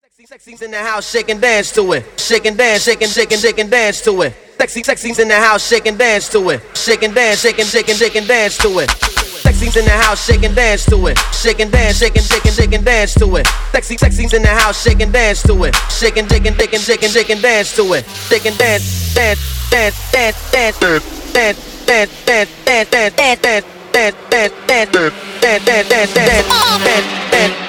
Sexy's in the house, shake and dance to it. Shake and dance, shake and shake and shake and dance to it. Sexy's in the house, shake and dance to it. Shake and dance, shake and shake and shake and dance to it. Sexy's in the house, shake and dance to it. Shake and dance, shake and shake and shake and dance to it. Sexy's in the house, shake and dance to it. Shake and shake and shake and shake and shake and dance to it. Shake and dance, dance, dance, dance, dance, dance, dance, dance, dance, dance, dance, dance, dance, dance, dance, dance, dance, dance, dance, dance.